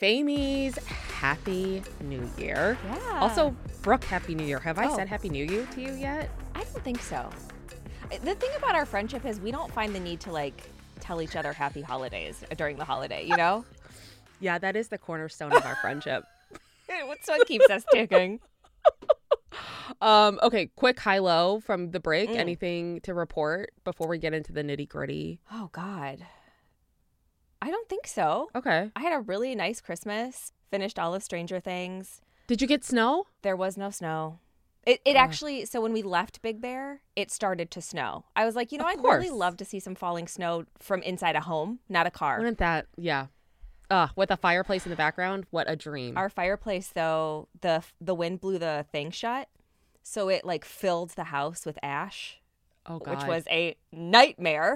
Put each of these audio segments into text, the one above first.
Famies, Happy New Year. Yeah. Also, Brooke, Happy New Year. Have I Oh. said Happy New Year to you yet? I don't think so. The thing about our friendship is we don't find the need to tell each other happy holidays during the holiday, you know? Yeah, that is the cornerstone of our friendship. What's what keeps us ticking? Okay, quick high-low from the break. Mm. Anything to report before we get into the nitty-gritty? Oh, God. I don't think so. Okay. I had a really nice Christmas, finished all of Stranger Things. Did you get snow? There was no snow. It actually, so when we left Big Bear, it started to snow. I was like, Of I'd course. really love to see some falling snow from inside a home, not a car. Wouldn't that, yeah. With a fireplace in the background, what a dream. Our fireplace, though, the wind blew the thing shut, so it filled the house with ash, Oh, God. which was a nightmare.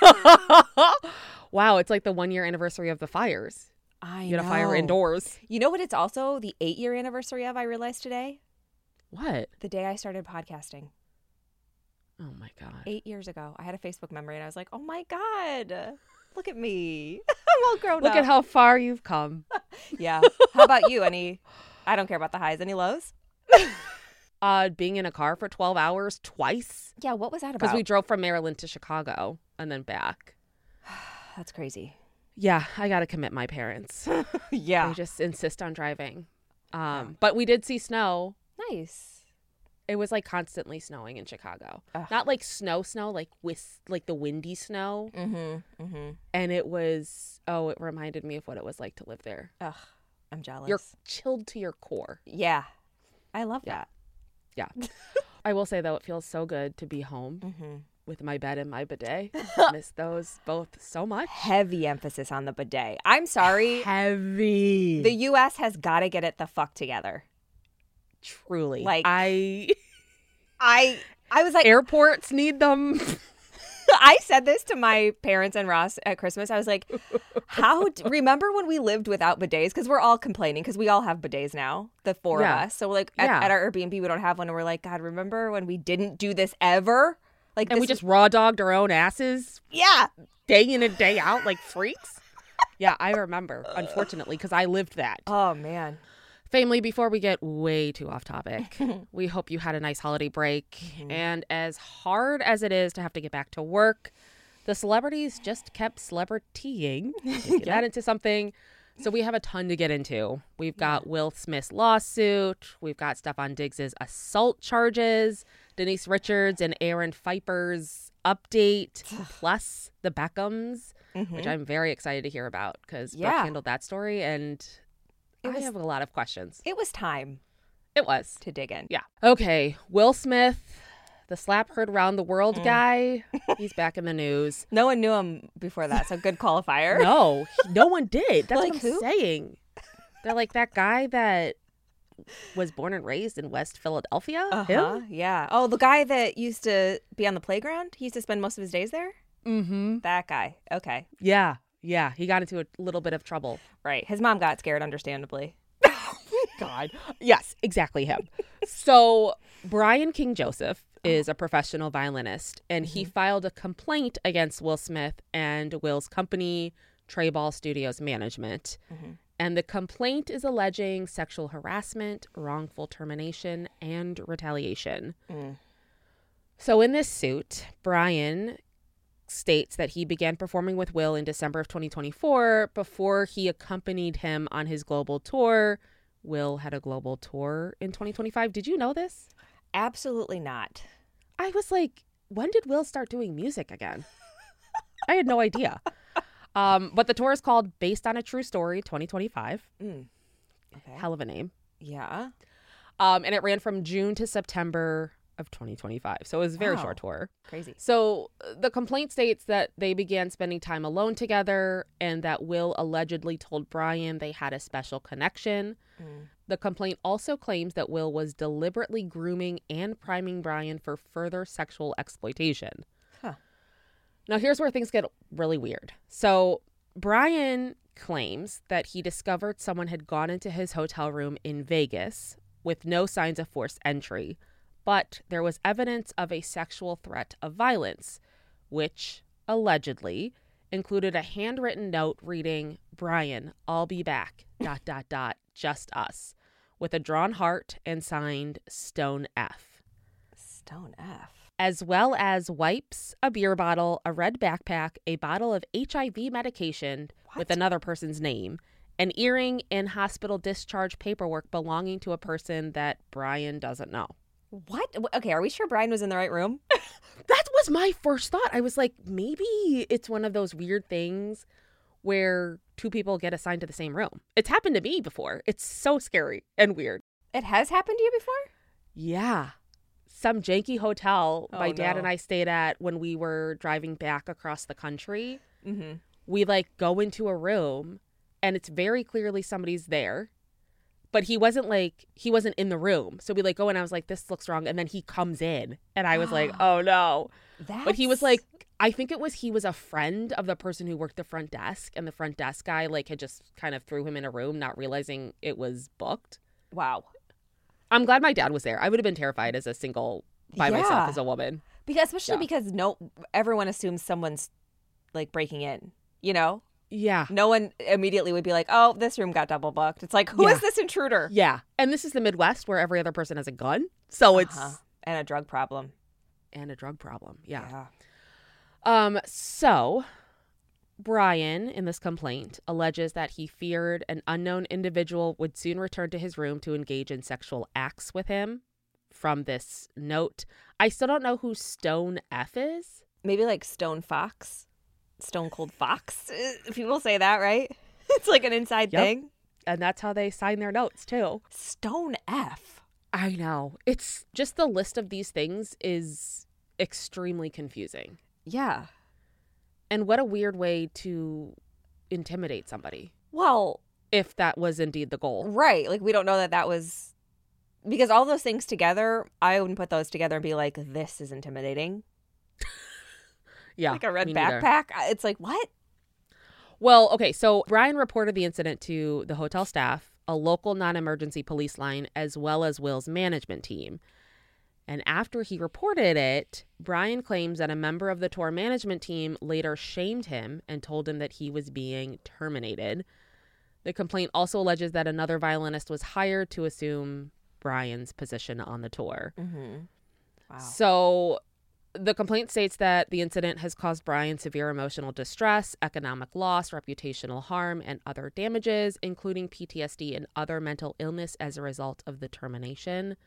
Wow, it's like the 1-year anniversary of the fires. I You had a fire indoors. You know what it's also the 8-year anniversary of, I realized today? What? The day I started podcasting. Oh, my God. 8 years ago. I had a Facebook memory and I was like, oh my God, look at me. I'm all grown Look up. at how far you've come. Yeah. How about you? I don't care about the highs. Any lows? Being in a car for 12 hours twice. Yeah, what was that about? Because we drove from Maryland to Chicago and then back. That's crazy. Yeah, I got to commit my parents. Yeah. They just insist on driving. But we did see snow. Nice. It was constantly snowing in Chicago. Ugh. Not snow, with the windy snow. Mm-hmm. Mm-hmm. And it was, it reminded me of what it was like to live there. Ugh, I'm jealous. You're chilled to your core. Yeah. I love Yeah. that. Yeah. I will say, though, it feels so good to be home Mm-hmm. with my bed and my bidet. Miss those both so much. Heavy emphasis on the bidet. I'm sorry. Heavy. The U.S. has got to get it the fuck together. Truly. I was like, Airports need them. I said this to my parents and Ross at Christmas. I was like, remember when we lived without bidets? Because we're all complaining because we all have bidets now, the four Yeah. of us. So we're at Yeah. our Airbnb, we don't have one. And we're like, God, remember when we didn't do this ever? And we just raw dogged our own asses yeah. day in and day out like freaks. Yeah, I remember, unfortunately, because I lived that. Oh, man. Family, before we get way too off topic, we hope you had a nice holiday break. And as hard as it is to have to get back to work, the celebrities just kept celebritying. Get that into something. So we have a ton to get into. We've got Will Smith's lawsuit. We've got Stefan Diggs' assault charges, Denise Richards and Aaron Pfeiffer's update, plus the Beckhams, which I'm very excited to hear about because Brooke handled that story and I have a lot of questions. It was time It was. to dig in. Yeah. Okay. Will Smith, the slap heard around the world guy, he's back in the news. No one knew him before that, so good qualifier. No one did. That's Like what I'm who? saying. They're like that guy that was born and raised in West Philadelphia. Uh-huh. Him? Yeah. Oh, the guy that used to be on the playground? He used to spend most of his days there? Mm-hmm. That guy. Okay. Yeah. Yeah. He got into a little bit of trouble. Right. His mom got scared, understandably. God. Yes, exactly him. So Brian King Joseph is a professional violinist, and he filed a complaint against Will Smith and Will's company, Treyball Studios Management. And the complaint is alleging sexual harassment, wrongful termination, and retaliation. So in this suit, Brian states that he began performing with Will in December of 2024 before he accompanied him on his global tour. Will had a global tour in 2025. Did you know this? Absolutely not. I was like, when did Will start doing music again? I had no idea. But the tour is called Based on a True Story 2025. Okay. Hell of a name. Yeah. And it ran from June to September of 2025. So it was a very Wow. short tour. Crazy. So the complaint states that they began spending time alone together and that Will allegedly told Brian they had a special connection. The complaint also claims that Will was deliberately grooming and priming Brian for further sexual exploitation. Huh. Now, here's where things get really weird. So Brian claims that he discovered someone had gone into his hotel room in Vegas with no signs of forced entry, but there was evidence of a sexual threat of violence, which allegedly included a handwritten note reading, "Brian, I'll be back, ... just us," with a drawn heart and signed Stone F. Stone F. As well as wipes, a beer bottle, a red backpack, a bottle of HIV medication with another person's name, an earring, and hospital discharge paperwork belonging to a person that Brian doesn't know. What? Okay, are we sure Brian was in the right room? That was my first thought. I was like, maybe it's one of those weird things where two people get assigned to the same room. It's happened to me before. It's so scary and weird. It has happened to you before? Yeah. Some janky hotel my dad no. and I stayed at when we were driving back across the country. Mm-hmm. We like go into a room and it's very clearly somebody's there, but he wasn't in the room. So we like go in, I was like, this looks wrong. And then he comes in and I was like, oh no. But he was like, I think he was a friend of the person who worked the front desk, and the front desk guy like had just kind of threw him in a room, not realizing it was booked. Wow. I'm glad my dad was there. I would have been terrified as a single by myself as a woman. Because everyone assumes someone's like breaking in, you know? Yeah. No one immediately would be like, oh, this room got double booked. It's like, who is this intruder? Yeah. And this is the Midwest where every other person has a gun. So it's... And a drug problem. Yeah. So Brian, in this complaint, alleges that he feared an unknown individual would soon return to his room to engage in sexual acts with him. From this note, I still don't know who Stone F is. Maybe like Stone Fox. Stone Cold Fox. People say that, right? It's like an inside thing. And that's how they sign their notes, too. Stone F. I know. It's just the list of these things is extremely confusing. Yeah. And what a weird way to intimidate somebody. Well, if that was indeed the goal. Right. Like, we don't know that was... Because all those things together, I wouldn't put those together and be like, this is intimidating. Yeah. Like a red backpack. It's like, what? Well, okay. So Brian reported the incident to the hotel staff, a local non-emergency police line, as well as Will's management team. And after he reported it, Brian claims that a member of the tour management team later shamed him and told him that he was being terminated. The complaint also alleges that another violinist was hired to assume Brian's position on the tour. Mm-hmm. Wow. So the complaint states that the incident has caused Brian severe emotional distress, economic loss, reputational harm, and other damages, including PTSD and other mental illness as a result of the termination.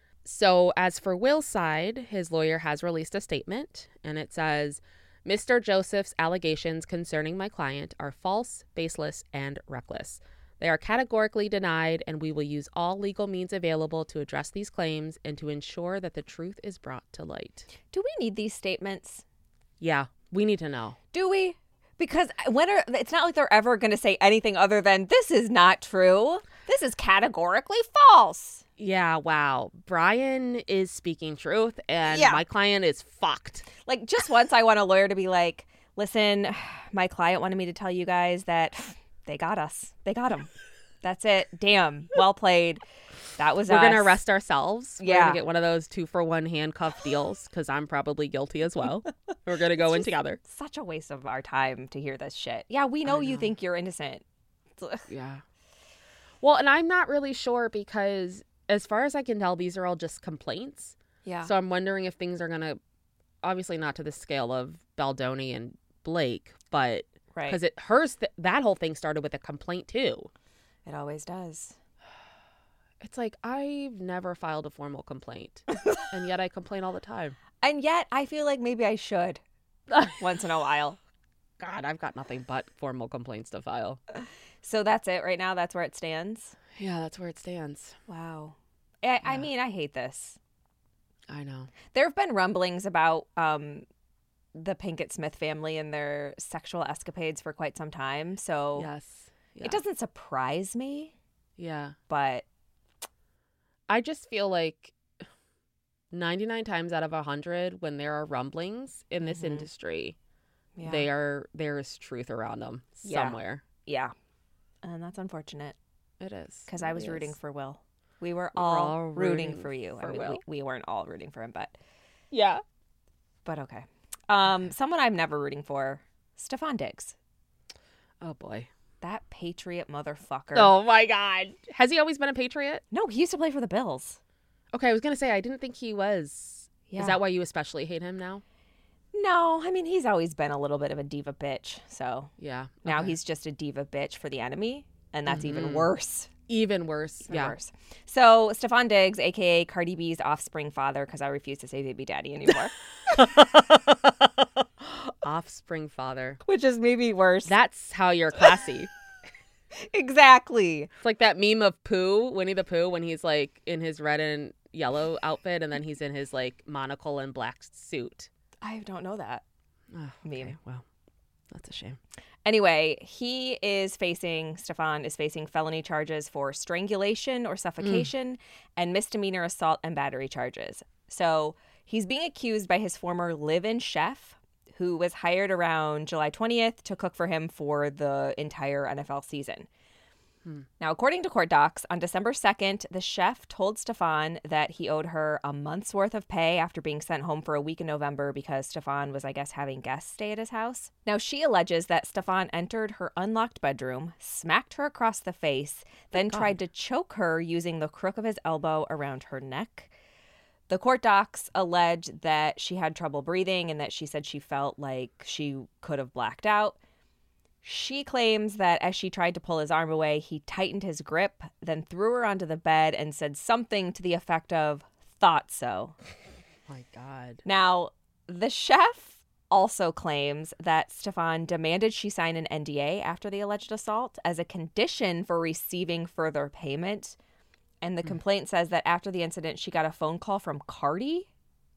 So as for Will's side, his lawyer has released a statement, and it says, Mr. Joseph's allegations concerning my client are false, baseless, and reckless. They are categorically denied, and we will use all legal means available to address these claims and to ensure that the truth is brought to light. Do we need these statements? Yeah, we need to know. Do we? Because it's not like they're ever going to say anything other than, this is not true. This is categorically false. Yeah, wow. Brian is speaking truth, and my client is fucked. Like, just once I want a lawyer to be like, listen, my client wanted me to tell you guys that they got us. They got him. That's it. Damn. Well played. That was We're going to arrest ourselves. Yeah. We're going to get one of those 2-for-1 handcuff deals, because I'm probably guilty as well. We're going to go in together. Such a waste of our time to hear this shit. Yeah, we know you think you're innocent. Yeah. Well, and I'm not really sure because as far as I can tell, these are all just complaints. Yeah. So I'm wondering if things are going to, obviously not to the scale of Baldoni and Blake, but because that whole thing started with a complaint too. It always does. It's like, I've never filed a formal complaint, and yet I complain all the time. And yet I feel like maybe I should once in a while. God, I've got nothing but formal complaints to file. So that's it right now? That's where it stands? Yeah, that's where it stands. Wow. I mean, I hate this. I know. There have been rumblings about the Pinkett Smith family and their sexual escapades for quite some time. So yes. Yeah. It doesn't surprise me. Yeah. But I just feel like 99 times out of 100, when there are rumblings in this industry, there is truth around them somewhere. Yeah. And that's unfortunate. It is. Because I was rooting for Will. We were all rooting for you. We weren't all rooting for him, but... Yeah. But okay. Someone I'm never rooting for, Stefan Diggs. Oh, boy. That Patriot motherfucker. Oh, my God. Has he always been a Patriot? No, he used to play for the Bills. Okay, I was going to say, I didn't think he was. Yeah. Is that why you especially hate him now? No, I mean, he's always been a little bit of a diva bitch. So Yeah. now okay. he's just a diva bitch for the enemy. And that's even worse. Even worse. Even yeah. worse. So Stefan Diggs, a.k.a. Cardi B's offspring father, because I refuse to say baby daddy anymore. Offspring father. Which is maybe worse. That's how you're classy. Exactly. It's like that meme of Pooh, Winnie the Pooh, when he's like in his red and yellow outfit and then he's in his like monocle and black suit. I don't know that Oh, meme. okay. Well, that's a shame. Anyway, Stefan is facing felony charges for strangulation or suffocation and misdemeanor assault and battery charges. So he's being accused by his former live-in chef, who was hired around July 20th to cook for him for the entire NFL season. Now, according to court docs, on December 2nd, the chef told Stefan that he owed her a month's worth of pay after being sent home for a week in November because Stefan was, I guess, having guests stay at his house. Now, she alleges that Stefan entered her unlocked bedroom, smacked her across the face, then tried to choke her using the crook of his elbow around her neck. The court docs allege that she had trouble breathing and that she said she felt like she could have blacked out. She claims that as she tried to pull his arm away, he tightened his grip, then threw her onto the bed and said something to the effect of, "Thought so." My God. Now, the chef also claims that Stefan demanded she sign an NDA after the alleged assault as a condition for receiving further payment. And the complaint says that after the incident, she got a phone call from Cardi.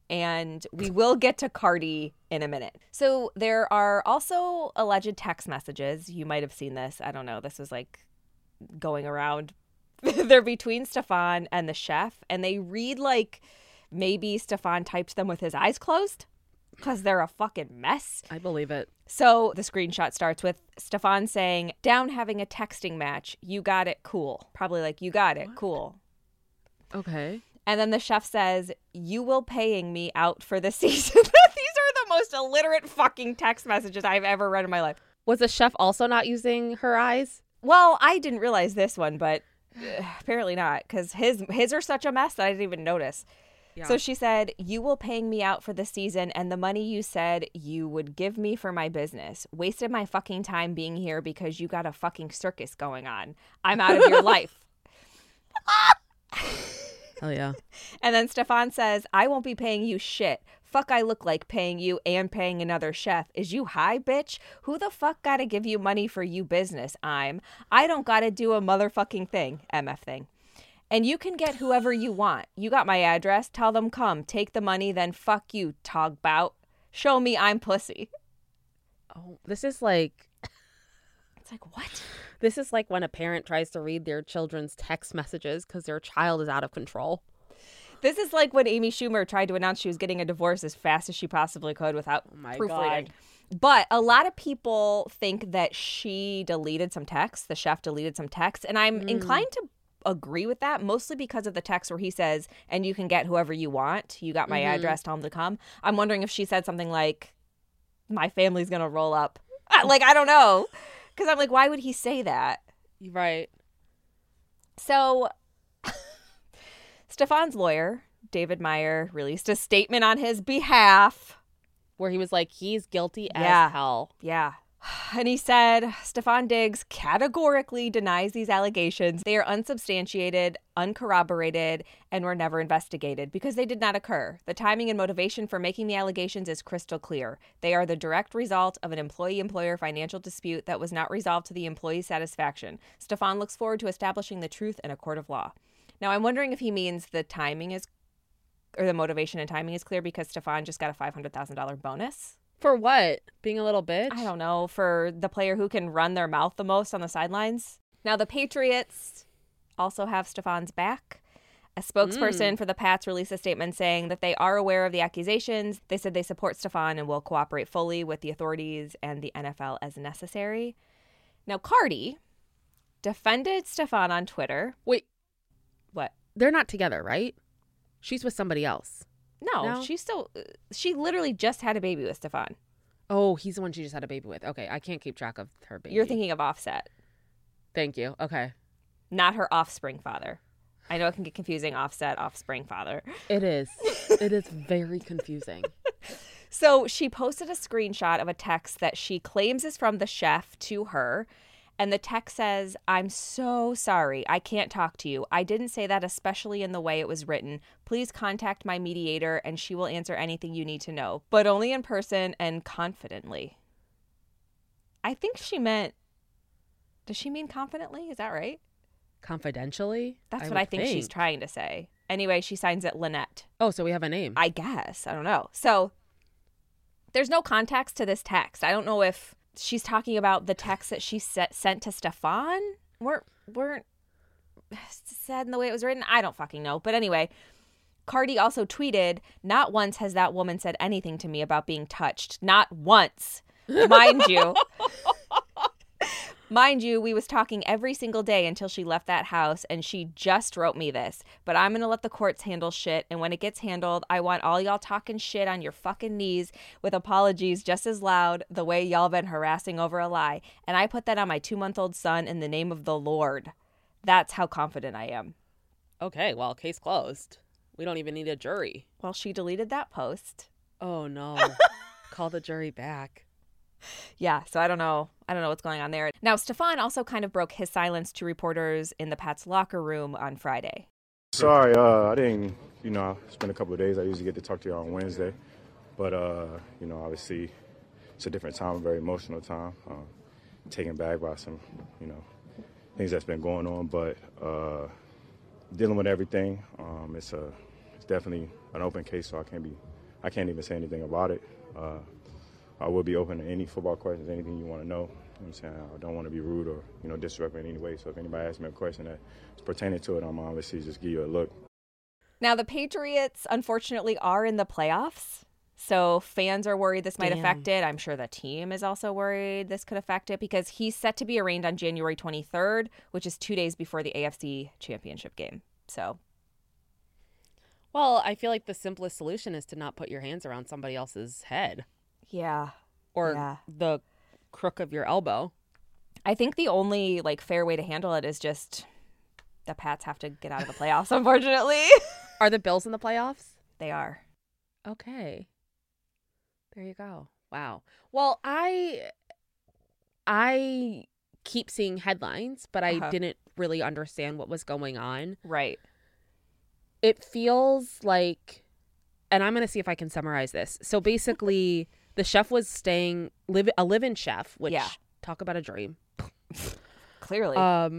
And we will get to Cardi in a minute. So there are also alleged text messages. You might have seen this. I don't know. This was like going around. They're between Stefan and the chef. And they read like maybe Stefan typed them with his eyes closed because they're a fucking mess. I believe it. So the screenshot starts with Stefan saying, "Down having a texting match. You got it. Cool." Probably like, "You got it. Cool." Okay. And then the chef says, "You will paying me out for the season." These are the most illiterate fucking text messages I've ever read in my life. Was the chef also not using her eyes? Well, I didn't realize this one, but apparently not, because his are such a mess that I didn't even notice. Yeah. So she said, "You will paying me out for the season and the money you said you would give me for my business. Wasted my fucking time being here because you got a fucking circus going on. I'm out of your life." Hell yeah. And then Stefan says, "I won't be paying you shit. Fuck I look like paying you and paying another chef. Is you high, bitch? Who the fuck gotta give you money for you business? I don't gotta do a motherfucking thing. MF thing. And you can get whoever you want. You got my address. Tell them come. Take the money, then fuck you, togbout. Show me I'm pussy." Oh, this is like... It's like, what? This is like when a parent tries to read their children's text messages because their child is out of control. This is like when Amy Schumer tried to announce she was getting a divorce as fast as she possibly could without proofreading. But a lot of people think that she deleted some text, the chef deleted some text, and I'm inclined to agree with that, mostly because of the text where he says, "And you can get whoever you want. You got my address, tell them to come." I'm wondering if she said something like, "My family's going to roll up." Like, I don't know. Because I'm like, why would he say that? Right. So Stefan's lawyer, David Meyer, released a statement on his behalf. Where he was like, he's guilty as hell. Yeah. And he said, Stefan Diggs categorically denies these allegations. They are unsubstantiated, uncorroborated, and were never investigated because they did not occur. The timing and motivation for making the allegations is crystal clear. They are the direct result of an employee-employer financial dispute that was not resolved to the employee's satisfaction. Stefan looks forward to establishing the truth in a court of law. Now, I'm wondering if he means the timing is, or the motivation and timing is clear because Stefan just got a $500,000 bonus. For what? Being a little bitch? I don't know. For the player who can run their mouth the most on the sidelines. Now, the Patriots also have Stefan's back. A spokesperson for the Pats released a statement saying that they are aware of the accusations. They said they support Stefan and will cooperate fully with the authorities and the NFL as necessary. Now, Cardi defended Stefan on Twitter. Wait. What? They're not together, right? She's with somebody else. No, No? she literally just had a baby with Stefan. Oh, he's the one she just had a baby with. Okay, I can't keep track of her baby. You're thinking of Offset, Thank you. Okay. not her offspring father. I know it can get confusing, Offset, offspring father. It is. It is very confusing. So she posted a screenshot of a text that she claims is from the chef to her. And the text says, "I'm so sorry. I can't talk to you. I didn't say that, especially in the way it was written. Please contact my mediator and she will answer anything you need to know, but only in person and confidently." I think she meant, does she mean confidently? Is that right? Confidentially? That's what I think she's trying to say. Anyway, she signs it Lynette. Oh, so we have a name. I guess. I don't know. So there's no context to this text. I don't know if she's talking about the text that she sent to Stefan. Weren't said in the way it was written. I don't fucking know. But anyway, Cardi also tweeted, "Not once has that woman said anything to me about being touched. Not once." Mind you. Mind you, we was talking every single day until she left that house, and she just wrote me this. But I'm going to let the courts handle shit, and when it gets handled, I want all y'all talking shit on your fucking knees with apologies just as loud the way y'all been harassing over a lie. And I put that on my 2-month-old son in the name of the Lord. That's how confident I am. Okay, well, case closed. We don't even need a jury. Well, she deleted that post. Oh, no. Call the jury back. Yeah, so I don't know what's going on there. Now, Stefan also kind of broke his silence to reporters in the Pats locker room on Friday. Sorry, I didn't, it's been a couple of days. I usually get to talk to you on Wednesday. But, obviously it's a different time, a very emotional time. Taken back by some, things that's been going on. But dealing with everything, it's definitely an open case, so I can't even say anything about it. I will be open to any football questions, anything you want to know. You know what I'm saying? I don't want to be rude or, disrespectful in any way. So if anybody asks me a question that's pertaining to it, I'm obviously just give you a look. Now, the Patriots, unfortunately, are in the playoffs. So fans are worried this might affect it. I'm sure the team is also worried this could affect it because he's set to be arraigned on January 23rd, which is 2 days before the AFC Championship game. So, well, I feel like the simplest solution is to not put your hands around somebody else's head. Yeah. Or the crook of your elbow. I think the only fair way to handle it is just the Pats have to get out of the playoffs, unfortunately. Are the Bills in the playoffs? They are. Okay. There you go. Wow. Well, I keep seeing headlines, but I didn't really understand what was going on. Right. It feels like, and I'm going to see if I can summarize this. So basically, the chef was a live-in chef, which, talk about a dream. Clearly.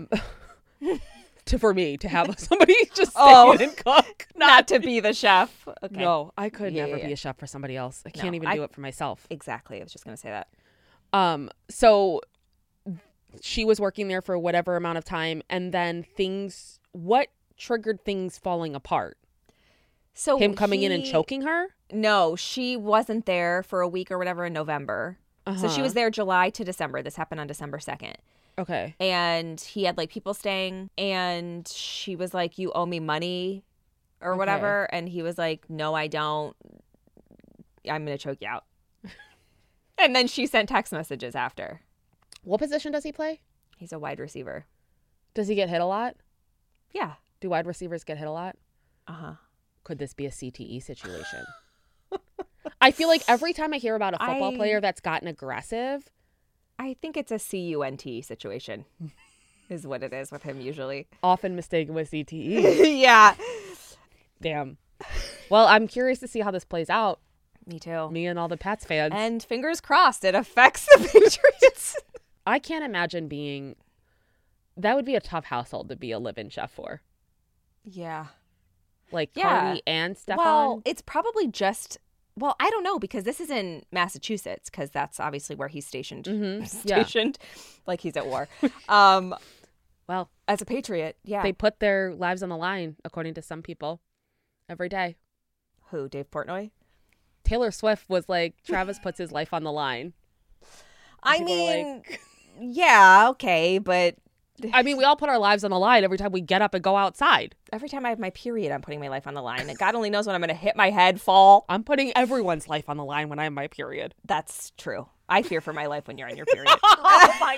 For me to have somebody just stay in and cook. Not to be the chef. Okay. No, I could never be a chef for somebody else. I can't even do it for myself. Exactly. I was just going to say that. So she was working there for whatever amount of time, and then what triggered things falling apart? So him coming in and choking her? No, she wasn't there for a week or whatever in November. So she was there July to December. This happened on December 2nd. Okay. And he had people staying, and she was like, "You owe me money," or whatever. And he was like, "No, I don't. I'm going to choke you out." And then she sent text messages after. What position does he play? He's a wide receiver. Does he get hit a lot? Yeah. Do wide receivers get hit a lot? Uh-huh. Could this be a CTE situation? I feel like every time I hear about a football player that's gotten aggressive, I think it's a CUNT situation is what it is with him usually. Often mistaken with CTE. Yeah. Damn. Well, I'm curious to see how this plays out. Me too. Me and all the Pats fans. And fingers crossed it affects the Patriots. I can't imagine that would be a tough household to be a live-in chef for. Yeah. Cardi and Stefan? Well, it's probably just, I don't know, because this is in Massachusetts, because that's obviously where he's stationed. Mm-hmm. Stationed, like he's at war. Well, as a patriot, yeah. They put their lives on the line, according to some people, every day. Who, Dave Portnoy? Taylor Swift was like, Travis puts his life on the line. I mean, yeah, okay, but I mean, we all put our lives on the line every time we get up and go outside. Every time I have my period, I'm putting my life on the line. And God only knows when I'm going to hit my head, fall. I'm putting everyone's life on the line when I have my period. That's true. I fear for my life when you're on your period. Oh my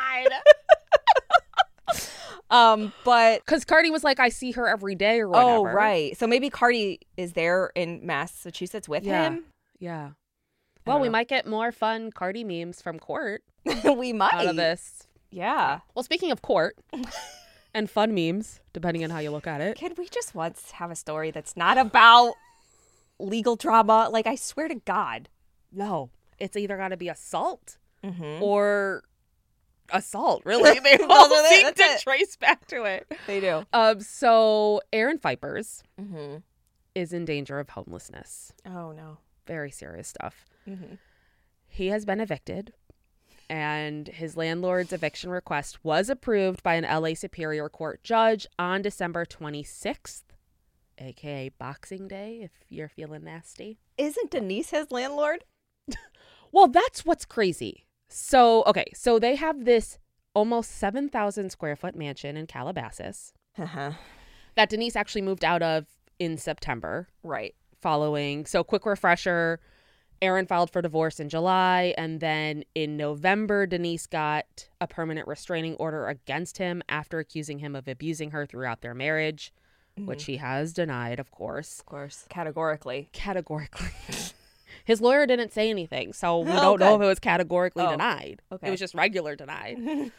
God. But Because Cardi was like, I see her every day or whatever. oh, right. So maybe Cardi is there in Massachusetts with him. Yeah. I Well, don't we know. might get more fun Cardi memes from court We might. out of this. Yeah. Well, speaking of court and fun memes, depending on how you look at it. Can we just once have a story that's not about legal drama? Like, I swear to God. No, it's either got to be assault Mm-hmm. or assault. Really, they Those all are seem that's to it. trace back to it. They do. So Aaron Vipers Mm-hmm. is in danger of homelessness. Oh, no. Very serious stuff. Mm-hmm. He has been evicted, and his landlord's eviction request was approved by an LA Superior Court judge on December 26th, aka Boxing Day, if you're feeling nasty. Isn't Denise his landlord? Well, that's what's crazy. So they have this almost 7,000 square foot mansion in Calabasas Uh-huh. that Denise actually moved out of in September Right. following. So quick refresher, Aaron filed for divorce in July, and then in November, Denise got a permanent restraining order against him after accusing him of abusing her throughout their marriage, which he has denied, of course. Of course. Categorically. Categorically. His lawyer didn't say anything, so we Oh, don't know good. if it was categorically Oh, denied. okay. It was just regular denied.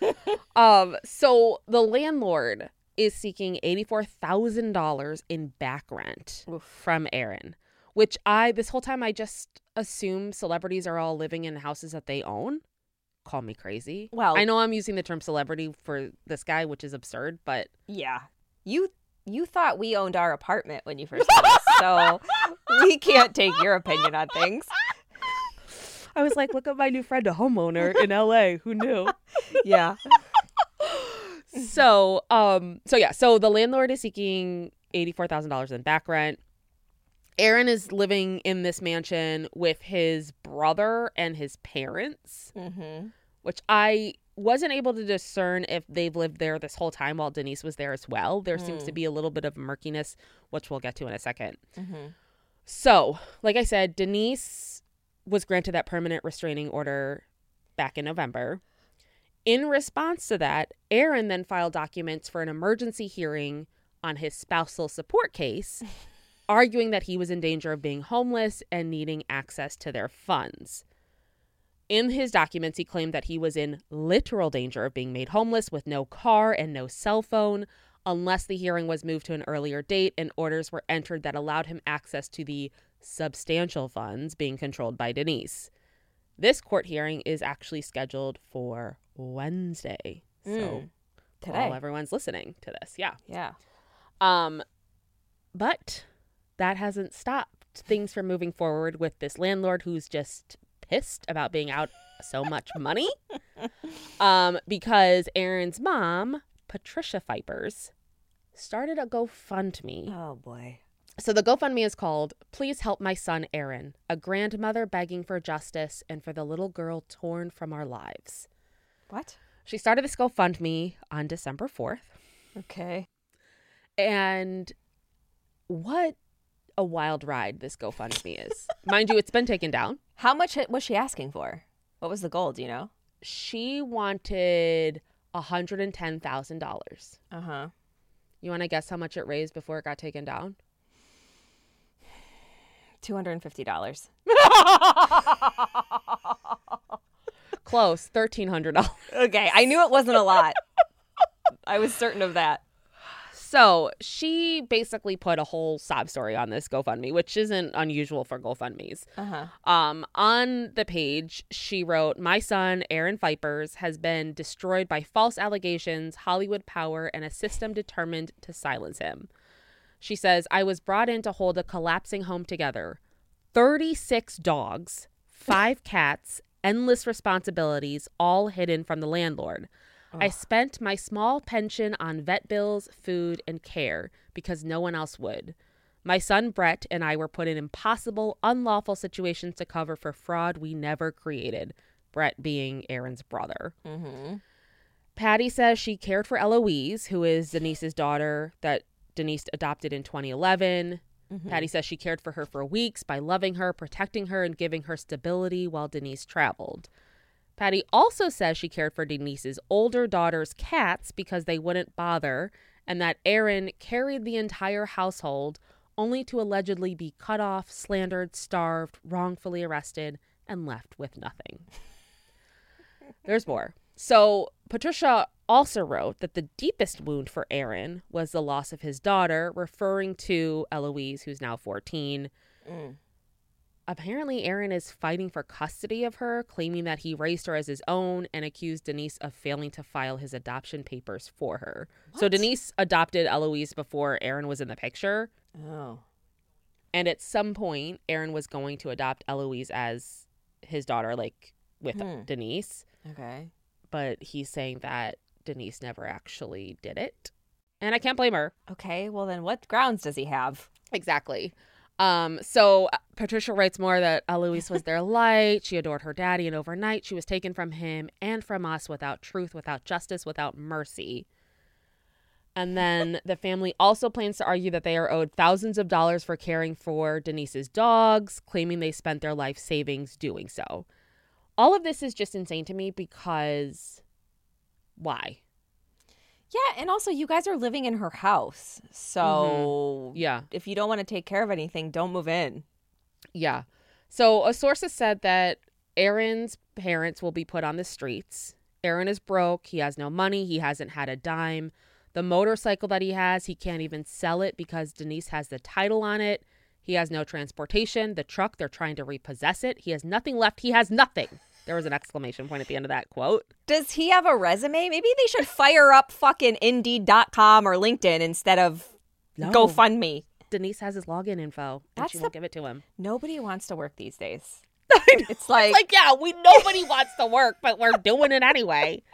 So the landlord is seeking $84,000 in back rent from Aaron, which this whole time I just assume celebrities are all living in houses that they own. Call me crazy. Well- I know I'm using the term celebrity for this guy, which is absurd, but Yeah. You thought we owned our apartment when you first met us, so we can't take your opinion on things. I was like, look at my new friend, a homeowner in LA. Who knew? Yeah. So the landlord is seeking $84,000 in back rent. Aaron is living in this mansion with his brother and his parents, Mm-hmm. which I wasn't able to discern if they've lived there this whole time while Denise was there as well. There seems to be a little bit of murkiness, which we'll get to in a second. Mm-hmm. So, like I said, Denise was granted that permanent restraining order back in November. In response to that, Aaron then filed documents for an emergency hearing on his spousal support case, arguing that he was in danger of being homeless and needing access to their funds. In his documents, he claimed that he was in literal danger of being made homeless with no car and no cell phone unless the hearing was moved to an earlier date and orders were entered that allowed him access to the substantial funds being controlled by Denise. This court hearing is actually scheduled for Wednesday. So Today. while everyone's listening to this, yeah. Yeah. But that hasn't stopped things from moving forward with this landlord who's just pissed about being out so much money. Because Aaron's mom, Patricia Vipers, started a GoFundMe. Oh, boy. So the GoFundMe is called Please Help My Son Aaron, a grandmother begging for justice and for the little girl torn from our lives. What? She started this GoFundMe on December 4th. Okay. And what a wild ride this GoFundMe is. Mind you, it's been taken down. How much was she asking for? What was the goal? Do you know? She wanted $110,000. Uh-huh. You want to guess how much it raised before it got taken down? $250. Close, $1,300. Okay. I knew it wasn't a lot. I was certain of that. So she basically put a whole sob story on this GoFundMe, which isn't unusual for GoFundMes. Uh-huh. On the page, she wrote, "My son, Aaron Vipers, has been destroyed by false allegations, Hollywood power, and a system determined to silence him." She says, "I was brought in to hold a collapsing home together. 36 dogs, 5 cats, endless responsibilities, all hidden from the landlord. I spent my small pension on vet bills, food, and care because no one else would. My son Brett and I were put in impossible, unlawful situations to cover for fraud we never created." Brett being Aaron's brother. Mm-hmm. Patty says she cared for Eloise, who is Denise's daughter that Denise adopted in 2011. Patty says she cared for her for weeks by loving her, protecting her, and giving her stability while Denise traveled. Patty also says she cared for Denise's older daughter's cats because they wouldn't bother, and that Aaron carried the entire household only to allegedly be cut off, slandered, starved, wrongfully arrested, and left with nothing. There's more. So Patricia also wrote that the deepest wound for Aaron was the loss of his daughter, referring to Eloise, who's now 14. Apparently, Aaron is fighting for custody of her, claiming that he raised her as his own, and accused Denise of failing to file his adoption papers for her. What? So Denise adopted Eloise before Aaron was in the picture. Oh. And at some point, Aaron was going to adopt Eloise as his daughter, like with Denise. Okay. But he's saying that Denise never actually did it. And I can't blame her. Okay, well then what grounds does he have? Exactly. So Patricia writes more that Eloise was their light. She adored her daddy, and overnight she was taken from him and from us without truth, without justice, without mercy. And then the family also plans to argue that they are owed thousands of dollars for caring for Denise's dogs, claiming they spent their life savings doing so. All of this is just insane to me because why? Yeah, and also you guys are living in her house. So Yeah. if you don't want to take care of anything, don't move in. Yeah. So a source has said that Aaron's parents will be put on the streets. Aaron is broke. He has no money. He hasn't had a dime. The motorcycle that he has, he can't even sell it because Denise has the title on it. He has no transportation. The truck, they're trying to repossess it. He has nothing left. He has nothing. There was an exclamation point at the end of that quote. Does he have a resume? Maybe they should fire up fucking Indeed.com or LinkedIn instead of GoFundMe. Denise has his login info, and she won't give it to him. Nobody wants to work these days. It's like, yeah, nobody wants to work, but we're doing it anyway.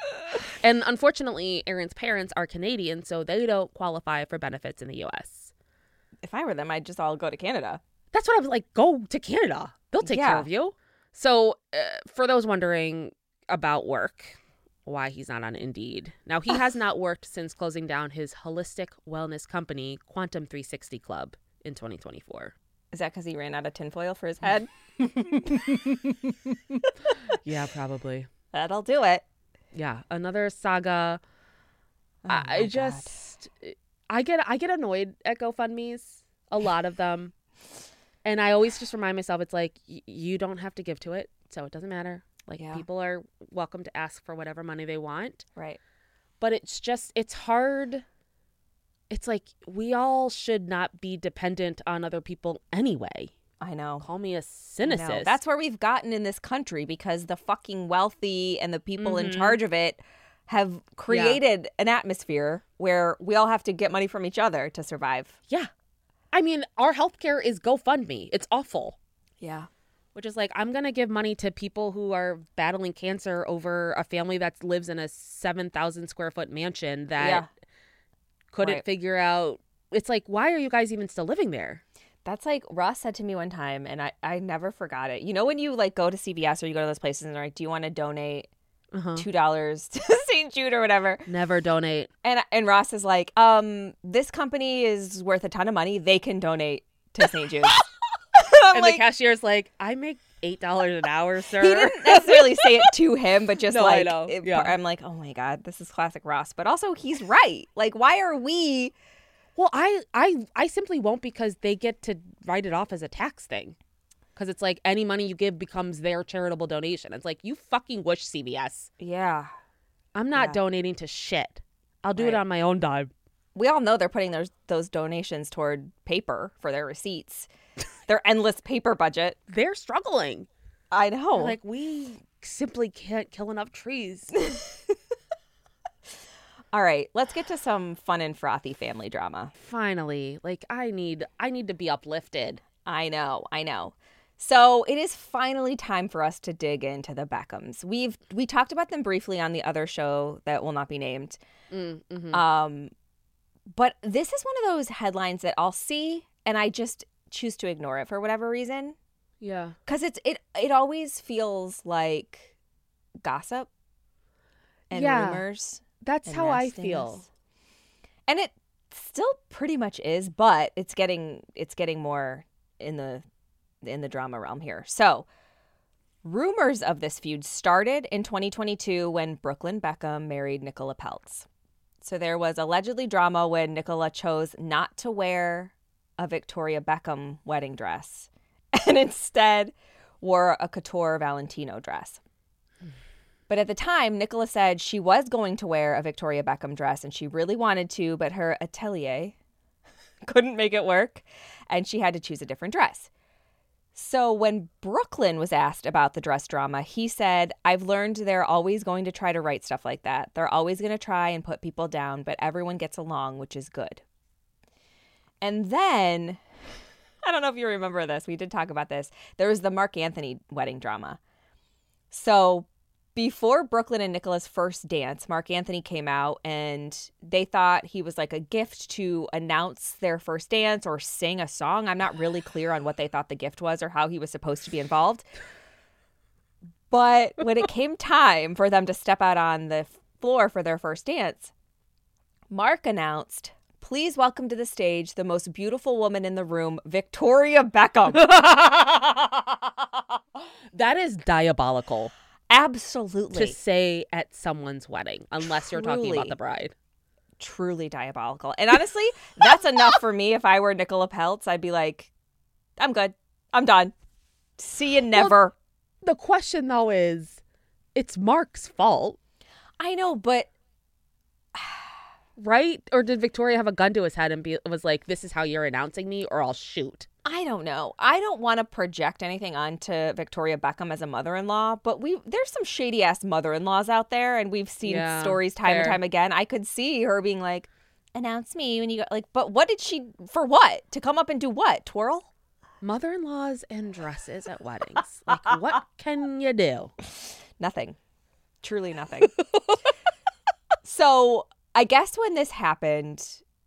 And unfortunately, Aaron's parents are Canadian, so they don't qualify for benefits in the U.S. If I were them, I'd just all go to Canada. That's what I was like, go to Canada. They'll take care of you. So for those wondering about work, why he's not on Indeed. Now, he has not worked since closing down his holistic wellness company, Quantum 360 Club, in 2024. Is that because he ran out of tinfoil for his head? Yeah, probably. That'll do it. Yeah, another saga. Oh I get annoyed at GoFundMes, a lot of them. And I always just remind myself, it's like, you don't have to give to it, so it doesn't matter. Like, people are welcome to ask for whatever money they want. Right. But it's hard. It's like, we all should not be dependent on other people anyway. I know. Call me a cynicist. That's where we've gotten in this country because the fucking wealthy and the people in charge of it have created an atmosphere where we all have to get money from each other to survive. Yeah. I mean, our healthcare is GoFundMe. It's awful. Yeah. Which is like, I'm going to give money to people who are battling cancer over a family that lives in a 7,000 square foot mansion that couldn't figure out. It's like, why are you guys even still living there? That's like Ross said to me one time, and I never forgot it. You know, when you like go to CVS or you go to those places and they're like, do you want to donate $2 to St. Jude or whatever? Never donate. And Ross is like, this company is worth a ton of money. They can donate to St. Jude. And like, the cashier's like, I make $8 an hour, sir. He didn't necessarily say it to him, but just No, like, I know. I'm like, oh my God, this is classic Ross. But also he's right. Like, why are we... Well, I simply won't because they get to write it off as a tax thing. Because it's like any money you give becomes their charitable donation. It's like, you fucking wish, CVS. Yeah. I'm not donating to shit. I'll do it on my own dime. We all know they're putting those donations toward paper for their receipts. Their endless paper budget. They're struggling. I know. They're like, we simply can't kill enough trees. All right, let's get to some fun and frothy family drama. Finally, like I need to be uplifted. I know. So it is finally time for us to dig into the Beckhams. We talked about them briefly on the other show that will not be named. But this is one of those headlines that I'll see and I just choose to ignore it for whatever reason. Yeah. Because it always feels like gossip. and Yeah. rumors. That's and how I nastiness. feel. And it still pretty much is, but it's getting more in the drama realm here. So, rumors of this feud started in 2022 when Brooklyn Beckham married Nicola Peltz. So there was allegedly drama when Nicola chose not to wear a Victoria Beckham wedding dress and instead wore a couture Valentino dress. But at the time, Nicola said she was going to wear a Victoria Beckham dress and she really wanted to, but her atelier couldn't make it work and she had to choose a different dress. So when Brooklyn was asked about the dress drama, he said, I've learned they're always going to try to write stuff like that. They're always going to try and put people down, but everyone gets along, which is good. And then, I don't know if you remember this. We did talk about this. There was the Mark Anthony wedding drama. So before Brooklyn and Nicola's first dance, Mark Anthony came out and they thought he was like a gift to announce their first dance or sing a song. I'm not really clear on what they thought the gift was or how he was supposed to be involved. But when it came time for them to step out on the floor for their first dance, Mark announced, please welcome to the stage the most beautiful woman in the room, Victoria Beckham. That is diabolical. Absolutely. To say at someone's wedding, unless you're talking about the bride. Truly diabolical. And honestly, that's enough for me. If I were Nicola Peltz, I'd be like, I'm good. I'm done. See you never. Well, the question, though, is it's Mark's fault. I know, but... Right? Or did Victoria have a gun to his head and was like, this is how you're announcing me or I'll shoot? I don't know. I don't want to project anything onto Victoria Beckham as a mother-in-law, but there's some shady-ass mother-in-laws out there, and we've seen stories time and time again. I could see her being like, announce me when you go, like, but what did she, for what? To come up and do what? Twirl? Mother-in-laws and dresses at weddings. Like, what can you do? Nothing. Truly nothing. So I guess when this happened,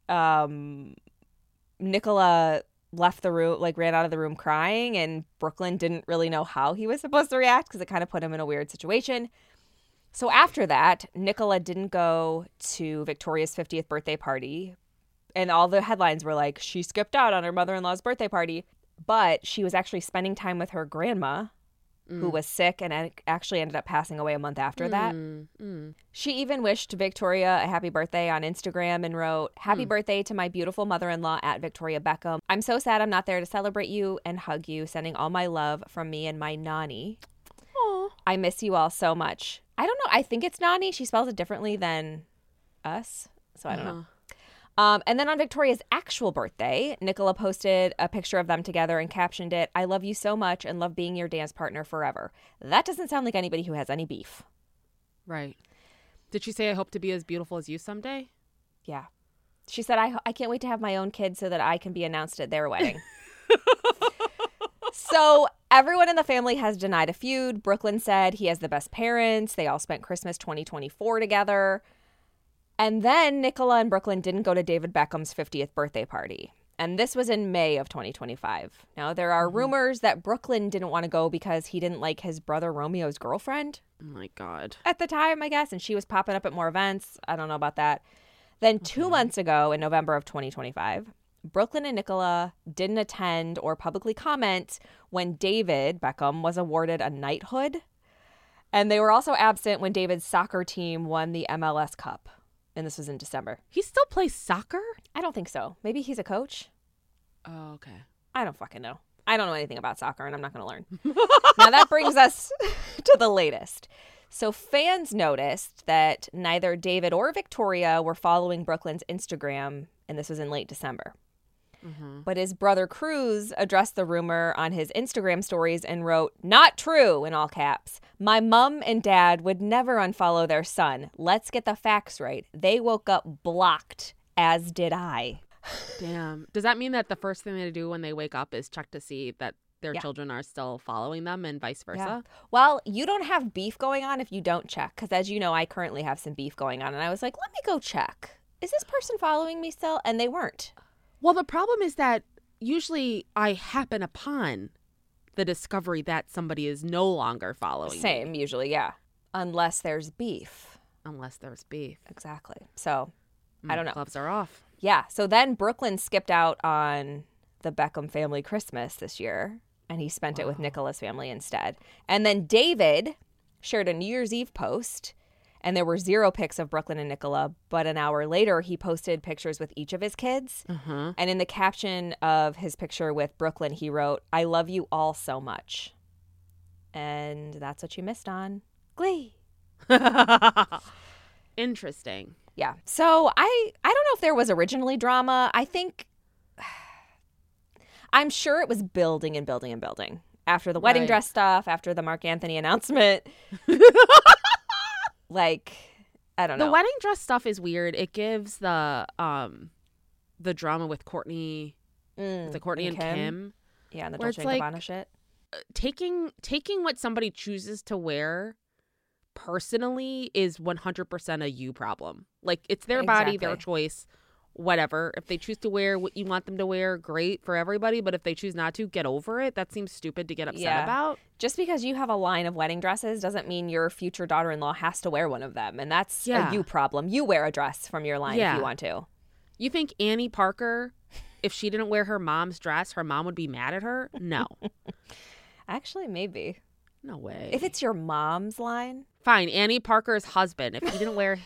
Nicola left the room, like ran out of the room crying, and Brooklyn didn't really know how he was supposed to react because it kind of put him in a weird situation. So after that, Nicola didn't go to Victoria's 50th birthday party, and all the headlines were like, she skipped out on her mother-in-law's birthday party, but she was actually spending time with her grandma, who was sick and actually ended up passing away a month after that. She even wished Victoria a happy birthday on Instagram and wrote, happy birthday to my beautiful mother-in-law at Victoria Beckham. I'm so sad I'm not there to celebrate you and hug you, sending all my love from me and my Nani. Aww. I miss you all so much. I don't know. I think it's Nani. She spells it differently than us, so I don't know. And then on Victoria's actual birthday, Nicola posted a picture of them together and captioned it, I love you so much and love being your dance partner forever. That doesn't sound like anybody who has any beef. Right. Did she say, I hope to be as beautiful as you someday? Yeah. She said, I can't wait to have my own kids so that I can be announced at their wedding. So everyone in the family has denied a feud. Brooklyn said he has the best parents. They all spent Christmas 2024 together. And then Nicola and Brooklyn didn't go to David Beckham's 50th birthday party. And this was in May of 2025. Now, there are rumors that Brooklyn didn't want to go because he didn't like his brother Romeo's girlfriend. Oh, my God. At the time, I guess. And she was popping up at more events. I don't know about that. Then 2 months ago, in November of 2025, Brooklyn and Nicola didn't attend or publicly comment when David Beckham was awarded a knighthood. And they were also absent when David's soccer team won the MLS Cup. And this was in December. He still plays soccer? I don't think so. Maybe he's a coach. Oh, okay. I don't fucking know. I don't know anything about soccer, and I'm not going to learn. Now that brings us to the latest. So fans noticed that neither David or Victoria were following Brooklyn's Instagram, and this was in late December. But his brother Cruz addressed the rumor on his Instagram stories and wrote, not true, in all caps. My mom and dad would never unfollow their son. Let's get the facts right. They woke up blocked, as did I. Damn. Does that mean that the first thing they do when they wake up is check to see that their children are still following them and vice versa? Yeah. Well, you don't have beef going on if you don't check. Because as you know, I currently have some beef going on. And I was like, let me go check. Is this person following me still? And they weren't. Well, the problem is that usually I happen upon the discovery that somebody is no longer following me. Same, usually, yeah. Unless there's beef. unless there's beef. Exactly. So, I don't know. Gloves are off. Yeah. So then Brooklyn skipped out on the Beckham family Christmas this year, and he spent it with Nicola's family instead. And then David shared a New Year's Eve post, and there were 0 pics of Brooklyn and Nicola. But an hour later, he posted pictures with each of his kids. And in the caption of his picture with Brooklyn, he wrote, "I love you all so much." And that's what you missed on Glee. Interesting. Yeah. So I don't know if there was originally drama. I'm sure it was building and building and building. After the wedding Right. dress stuff, after the Mark Anthony announcement. Like, I don't know. The wedding dress stuff is weird. It gives the drama with Courtney, the Courtney and Kim. Yeah, and the where Dolce it's & like- Gabbana shit. Taking what somebody chooses to wear personally is 100% a you problem. Like, it's their body, their Exactly. choice, whatever. If they choose to wear what you want them to wear, great for everybody. But if they choose not to, get over it. That seems stupid to get upset Yeah. about. Just because you have a line of wedding dresses doesn't mean your future daughter-in-law has to wear one of them. And that's Yeah. a you problem. You wear a dress from your line if Yeah. you want to. You think Annie Parker, if she didn't wear her mom's dress, her mom would be mad at her? No. Actually, maybe. No way. If it's your mom's line. Fine, Annie Parker's husband, if he didn't wear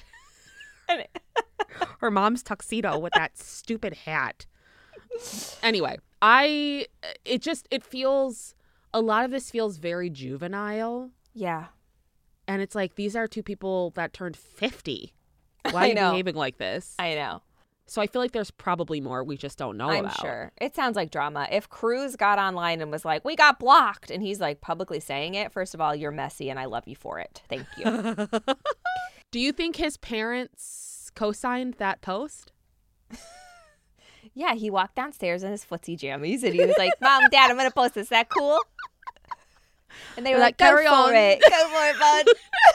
her mom's tuxedo with that stupid hat. Anyway, it feels, a lot of this feels very juvenile. Yeah. And it's like, these are 2 people that turned 50. Why are you know. behaving like this? I know. So I feel like there's probably more we just don't know I'm about. sure. It sounds like drama. If Cruz got online and was like, "We got blocked," and he's like publicly saying it, first of all, you're messy and I love you for it. Thank you. Do you think his parents co-signed that post? Yeah, he walked downstairs in his footsie jammies and he was like, "Mom, Dad, I'm going to post this. Is that cool?" And they were They're like, like, "Carry "Go for on." it. Go for it, bud."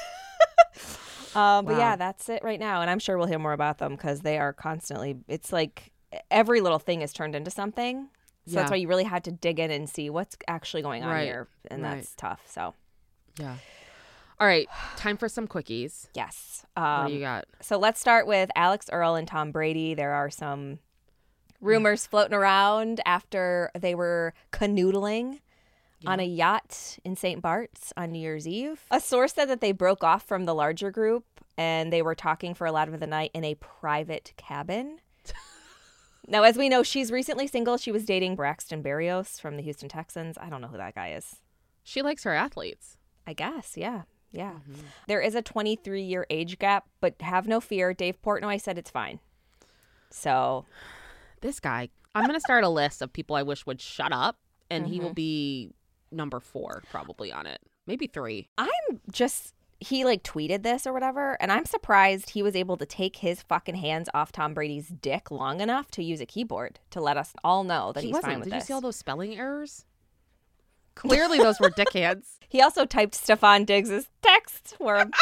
But Wow. yeah, that's it right now. And I'm sure we'll hear more about them because they are constantly, it's like every little thing is turned into something. So that's Yeah. why you really had to dig in and see what's actually going on Right, here. And right. that's tough. So, Yeah. All right, time for some quickies. yes. What do you got? So let's start with Alex Earl and Tom Brady. There are some rumors floating around after they were canoodling on a yacht in St. Bart's on New Year's Eve. A source said that they broke off from the larger group and they were talking for a lot of the night in a private cabin. Now, as we know, she's recently single. She was dating Braxton Berrios from the Houston Texans. I don't know who that guy is. She likes her athletes. I guess, yeah. Yeah. There is a 23-year age gap, but have no fear. Dave Portnoy said it's fine. So, This guy, I'm going to start a list of people I wish would shut up, and he will be number 4 probably on it. Maybe 3. he like tweeted this or whatever, and I'm surprised he was able to take his fucking hands off Tom Brady's dick long enough to use a keyboard to let us all know that He he's wasn't. fine with Did you this. see all those spelling errors? Clearly those were dick hands. He also typed Stephon Diggs' text for him.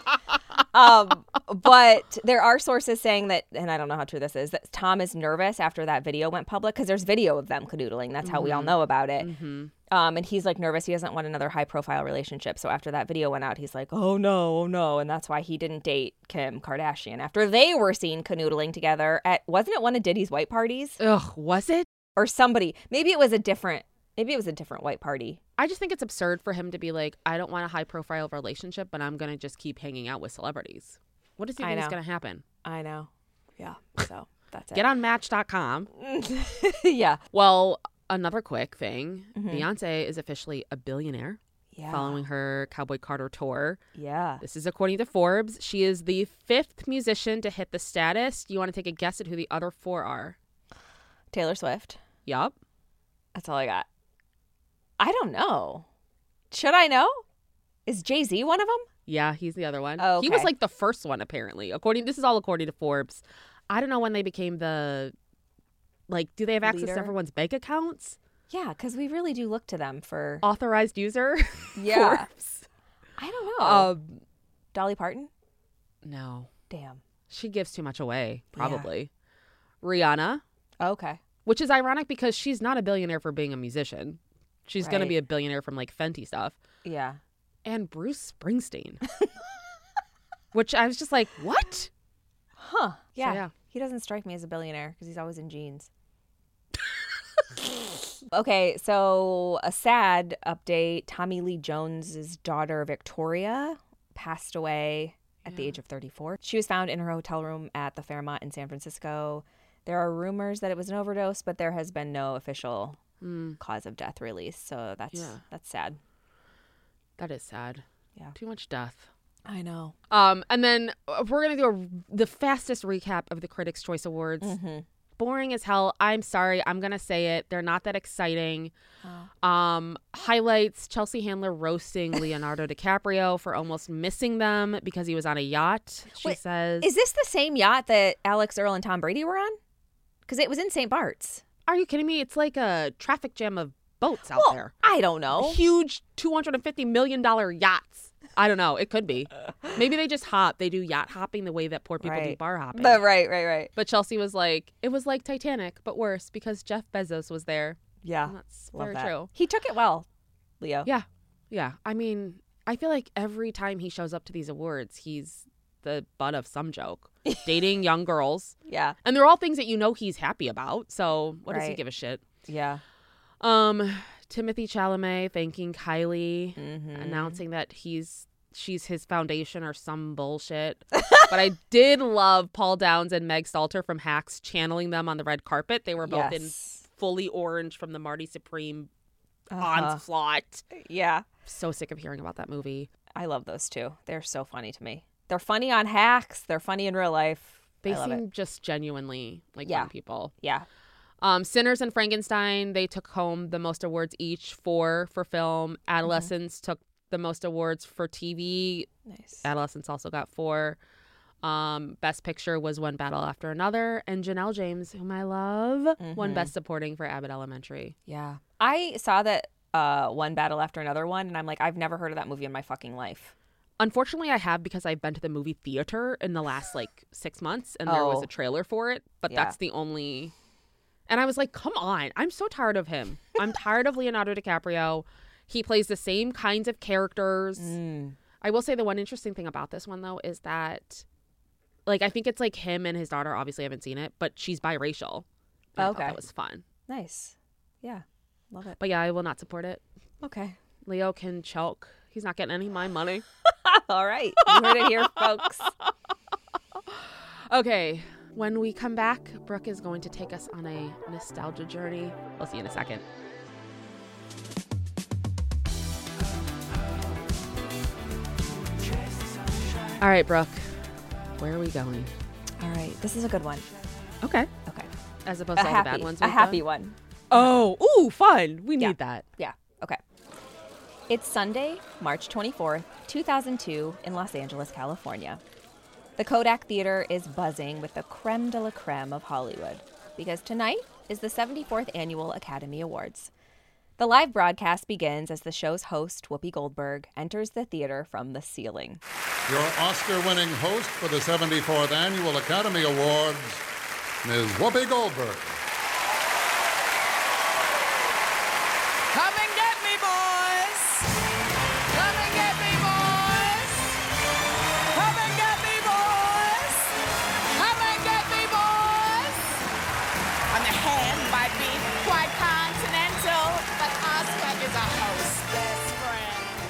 But there are sources saying that, and I don't know how true this is, that Tom is nervous after that video went public because there's video of them canoodling. That's how we all know about it. And he's like nervous. He doesn't want another high profile relationship. So after that video went out, he's like, oh no. And that's why he didn't date Kim Kardashian after they were seen canoodling together at, wasn't it one of Diddy's white parties? Ugh, was it? Or somebody, maybe it was a different white party. I just think it's absurd for him to be like, I don't want a high profile relationship, but I'm going to just keep hanging out with celebrities. What does he I think is know. going to happen? I know. Yeah. So that's it. Get on Match.com. Yeah. Well, another quick thing. Mm-hmm. Beyonce is officially a billionaire Yeah. following her Cowboy Carter tour. Yeah. This is according to Forbes. She is the 5th musician to hit the status. You want to take a guess at who the other 4 are? Taylor Swift. Yup. That's all I got. I don't know. Should I know? Is Jay-Z one of them? Yeah, he's the other one. Oh, He was okay. like the first one, apparently. This is all according to Forbes. I don't know when they became the, like, do they have access Leader? to everyone's bank accounts? Yeah, because we really do look to them for... Authorized user? Yeah. Forbes. I don't know. Um, Dolly Parton? no. Damn. She gives too much away, probably. Rihanna, Okay. which is ironic because she's not a billionaire for being a musician. She's going to Right. be a billionaire from, like, Fenty stuff. Yeah. And Bruce Springsteen. which I was just like, what? Huh. Yeah. yeah. He doesn't strike me as a billionaire because he's always in jeans. Okay, so a sad update. Tommy Lee Jones's daughter, Victoria, passed away at the age of 34. She was found in her hotel room at the Fairmont in San Francisco. There are rumors that it was an overdose, but there has been no official cause of death released. So that's sad. That is sad. Yeah. Too much death. I know. And then we're going to do the fastest recap of the Critics' Choice Awards. Boring as hell. I'm sorry. I'm going to say it. They're not that exciting. Highlights, Chelsea Handler roasting Leonardo DiCaprio for almost missing them because he was on a yacht, she says. Is this the same yacht that Alex Earl and Tom Brady were on? Because it was in St. Bart's. Are you kidding me? It's like a traffic jam of boats out there. I don't know. Huge $250 million yachts. I don't know. It could be. Maybe they just hop. They do yacht hopping the way that poor people do bar hopping. Right. But Chelsea was like, it was like Titanic, but worse because Jeff Bezos was there. Yeah. And that's very true. He took it well, Leo. Yeah. I mean, I feel like every time he shows up to these awards, he's the butt of some joke. Dating young girls. Yeah. And they're all things that you know he's happy about. So what does he give a shit? Yeah. Timothy Chalamet thanking Kylie, announcing that she's his foundation or some bullshit. But I did love Paul Downs and Meg Stalter from Hacks channeling them on the red carpet. They were both in fully orange from the Marty Supreme onslaught. Yeah. So sick of hearing about that movie. I love those two. They're so funny to me. They're funny on Hacks. They're funny in real life. They seem just genuinely like young people. Yeah. Sinners and Frankenstein, they took home the most awards each for film. Adolescents took the most awards for TV. Nice. Adolescents also got 4. Best Picture was One Battle After Another. And Janelle James, whom I love, won Best Supporting for Abbott Elementary. Yeah. I saw that One Battle After Another one, and I'm like, I've never heard of that movie in my fucking life. Unfortunately, I have because I've been to the movie theater in the last 6 months, and there was a trailer for it. But that's the only... And I was like, come on. I'm so tired of him. I'm tired of Leonardo DiCaprio. He plays the same kinds of characters. I will say the one interesting thing about this one, though, is that, I think it's him and his daughter. Obviously, I haven't seen it, but she's biracial. And I thought that was fun. Nice. Yeah. Love it. But yeah, I will not support it. Okay. Leo can choke. He's not getting any of my money. All right. You heard it here, folks. Okay. When we come back, Brooke is going to take us on a nostalgia journey. We'll see you in a second. All right, Brooke. Where are we going? All right. This is a good one. Okay. As opposed to all the bad ones we've A happy done? one. Oh, ooh, fun. We need that. Yeah. Okay. It's Sunday, March 24th, 2002 in Los Angeles, California. The Kodak Theater is buzzing with the creme de la creme of Hollywood because tonight is the 74th Annual Academy Awards. The live broadcast begins as the show's host, Whoopi Goldberg, enters the theater from the ceiling. Your Oscar-winning host for the 74th Annual Academy Awards, Ms. Whoopi Goldberg. Come and get me, boys! Come and get me, boys! Come and get me, boys! Come and get me, boys! On the hand might be quite continental, but Oscar is a hostess friend.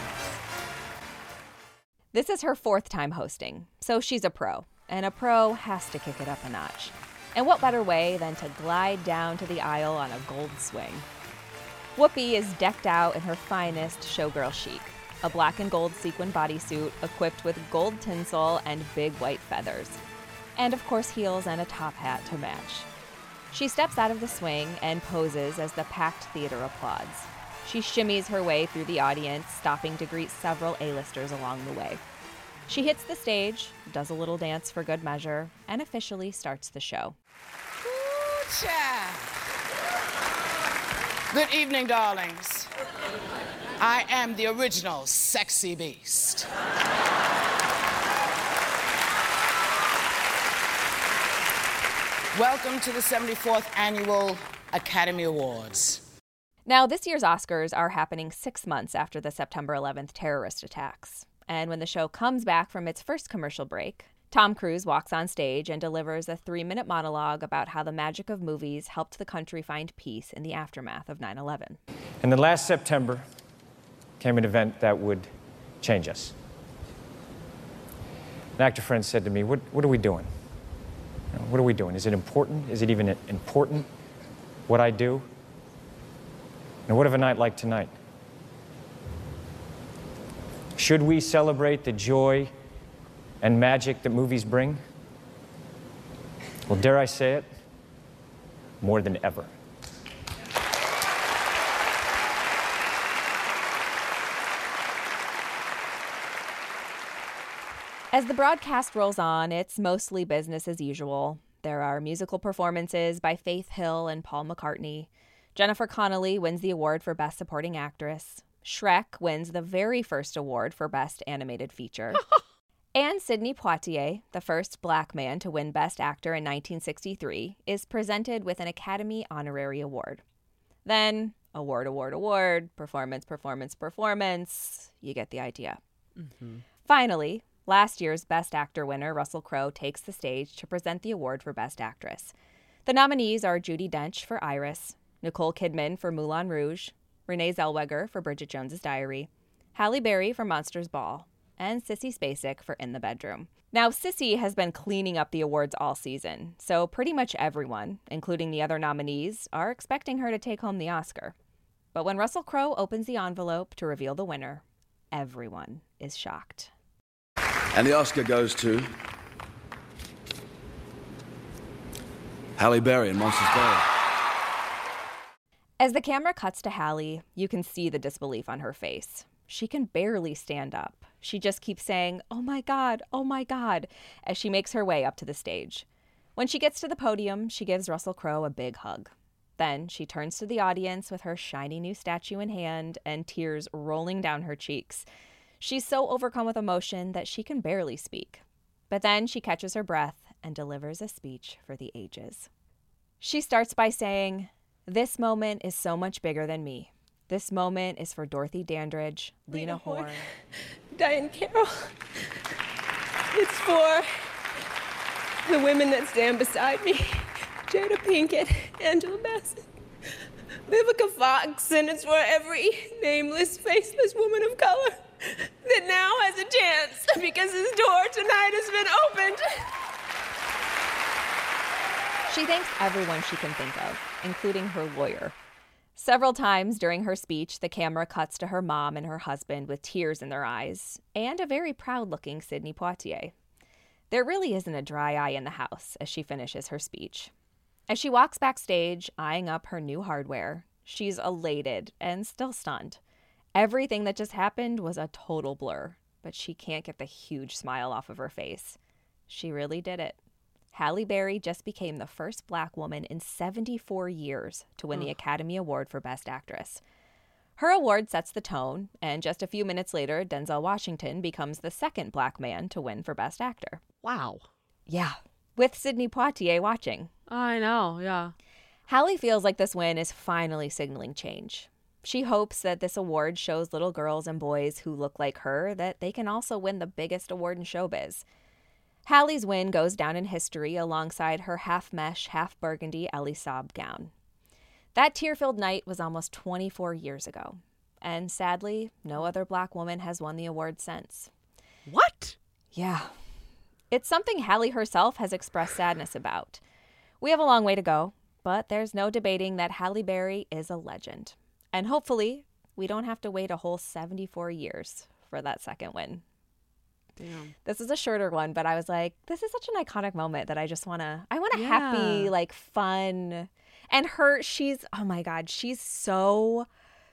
This is her 4th time hosting, so she's a pro, and a pro has to kick it up a notch. And what better way than to glide down to the aisle on a gold swing? Whoopi is decked out in her finest showgirl chic, a black and gold sequin bodysuit equipped with gold tinsel and big white feathers, and of course heels and a top hat to match. She steps out of the swing and poses as the packed theater applauds. She shimmies her way through the audience, stopping to greet several A-listers along the way. She hits the stage, does a little dance for good measure, and officially starts the show. Ooh, child. Good evening, darlings. I am the original sexy beast. Welcome to the 74th Annual Academy Awards. Now, this year's Oscars are happening 6 months after the September 11th terrorist attacks. And when the show comes back from its first commercial break, Tom Cruise walks on stage and delivers a 3-minute monologue about how the magic of movies helped the country find peace in the aftermath of 9/11. And then last September came an event that would change us. An actor friend said to me, what are we doing? You know, what are we doing? Is it important? Is it even important what I do? And what of a night like tonight? Should we celebrate the joy and magic that movies bring? Well, dare I say it, more than ever. As the broadcast rolls on, it's mostly business as usual. There are musical performances by Faith Hill and Paul McCartney. Jennifer Connelly wins the award for Best Supporting Actress. Shrek wins the very first award for Best Animated Feature. And Sidney Poitier, the first Black man to win Best Actor in 1963, is presented with an Academy Honorary Award. Then, award, performance. You get the idea. Mm-hmm. Finally, last year's Best Actor winner, Russell Crowe, takes the stage to present the award for Best Actress. The nominees are Judi Dench for Iris, Nicole Kidman for Moulin Rouge, Renee Zellweger for Bridget Jones's Diary, Halle Berry for Monsters Ball, and Sissy Spacek for In the Bedroom. Now, Sissy has been cleaning up the awards all season, so pretty much everyone, including the other nominees, are expecting her to take home the Oscar. But when Russell Crowe opens the envelope to reveal the winner, everyone is shocked. And the Oscar goes to Halle Berry in Monsters Ball. As the camera cuts to Halle, you can see the disbelief on her face. She can barely stand up. She just keeps saying, oh my God, as she makes her way up to the stage. When she gets to the podium, she gives Russell Crowe a big hug. Then she turns to the audience with her shiny new statue in hand and tears rolling down her cheeks. She's so overcome with emotion that she can barely speak. But then she catches her breath and delivers a speech for the ages. She starts by saying, "This moment is so much bigger than me. This moment is for Dorothy Dandridge, Lena Horne, Diane Carroll. It's for the women that stand beside me. Jada Pinkett, Angela Bassett, Vivica Fox, and it's for every nameless, faceless woman of color that now has a chance because his door tonight has been opened." She thanks everyone she can think of, including her lawyer. Several times during her speech, the camera cuts to her mom and her husband with tears in their eyes, and a very proud-looking Sidney Poitier. There really isn't a dry eye in the house as she finishes her speech. As she walks backstage, eyeing up her new hardware, she's elated and still stunned. Everything that just happened was a total blur, but she can't get the huge smile off of her face. She really did it. Halle Berry just became the first Black woman in 74 years to win the Academy Award for Best Actress. Her award sets the tone, and just a few minutes later, Denzel Washington becomes the second Black man to win for Best Actor. Wow. Yeah, with Sidney Poitier watching. I know, yeah. Halle feels like this win is finally signaling change. She hopes that this award shows little girls and boys who look like her that they can also win the biggest award in showbiz. Halle's win goes down in history alongside her half-mesh, half-burgundy Elie Saab gown. That tear-filled night was almost 24 years ago, and sadly, no other Black woman has won the award since. What? Yeah. It's something Halle herself has expressed sadness about. We have a long way to go, but there's no debating that Halle Berry is a legend. And hopefully, we don't have to wait a whole 74 years for that second win. Damn. This is a shorter one, but I was like, this is such an iconic moment that I want a happy, like, fun. And she's, oh my God, she's so,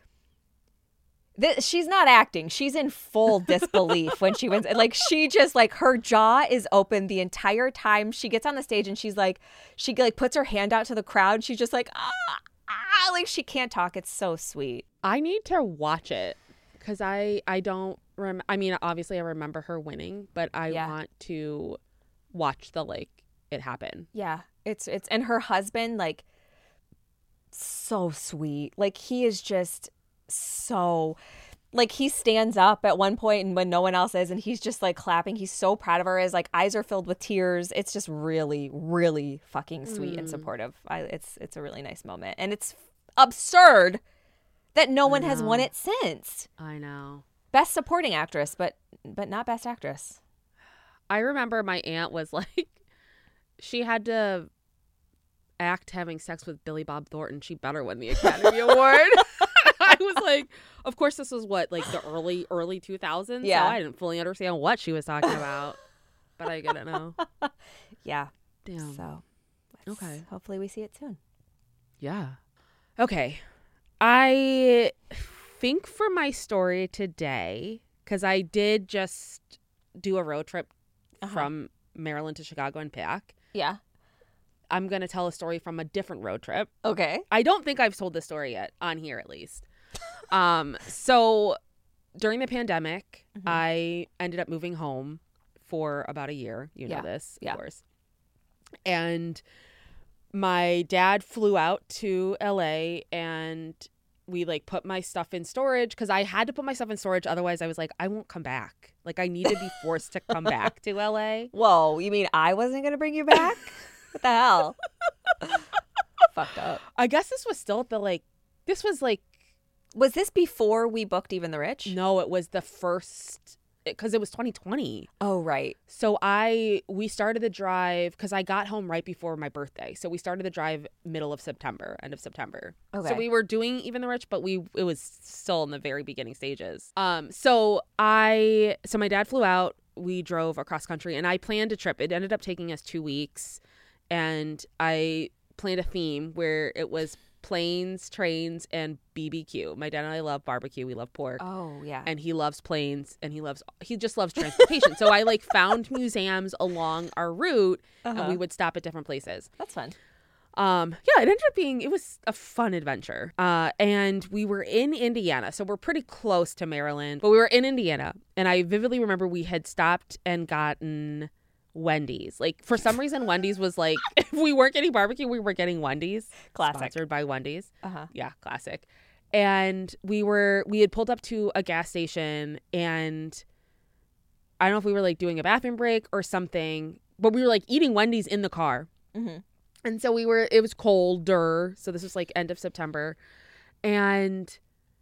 she's not acting. She's in full disbelief when she wins. Like, she just, like, her jaw is open the entire time. She gets on the stage and she's like, she like puts her hand out to the crowd. She's just like, like she can't talk. It's so sweet. I need to watch it because I don't I mean, obviously I remember her winning, but I want to watch it happen. Yeah, it's and her husband, like, so sweet. Like, he is just so, Like, he stands up at one point and when no one else is, and he's just like clapping. He's so proud of her. His like eyes are filled with tears. It's just really, really fucking sweet and supportive. It's a really nice moment, and it's absurd that no one has won it since. I know. Best supporting actress, but not best actress. I remember my aunt was like, she had to act having sex with Billy Bob Thornton. She better win the Academy Award. I was like, of course, this was what, like the early 2000s? Yeah. So I didn't fully understand what she was talking about, but I get it now. Yeah. Damn. So, Okay. hopefully we see it soon. Yeah. Okay. I think for my story today, because I did just do a road trip from Maryland to Chicago and back, Yeah. I'm going to tell a story from a different road trip. Okay. I don't think I've told this story yet, on here at least. So during the pandemic, I ended up moving home for about a year. You know this, of course. And my dad flew out to LA, and we like put my stuff in storage because I had to put my stuff in storage. Otherwise, I was like, I won't come back. Like, I need to be forced to come back to LA. Whoa, you mean I wasn't going to bring you back? What the hell? Fucked up. I guess this was still Was this before we booked Even the Rich? no, it was the first, because it was 2020. Oh, right. So we started the drive because I got home right before my birthday. So we started the drive end of September. Okay. So we were doing Even the Rich, but it was still in the very beginning stages. So my dad flew out. We drove across country, and I planned a trip. It ended up taking us 2 weeks, and I planned a theme where it was planes, trains, and BBQ. My dad and I love barbecue. We love pork. Oh, yeah. And he loves planes, and he just loves transportation. So I like found museums along our route, and we would stop at different places. That's fun. It was a fun adventure. And we were in Indiana, so we're pretty close to Maryland, but we were in Indiana, and I vividly remember we had stopped and gotten Wendy's. Like, for some reason, Wendy's was like, if we weren't getting barbecue, we were getting Wendy's. Classic. Sponsored by Wendy's. Uh-huh. Yeah, classic. And we had pulled up to a gas station, and I don't know if we were like doing a bathroom break or something, but we were like eating Wendy's in the car. Mm-hmm. And so it was colder. So this was like end of September. And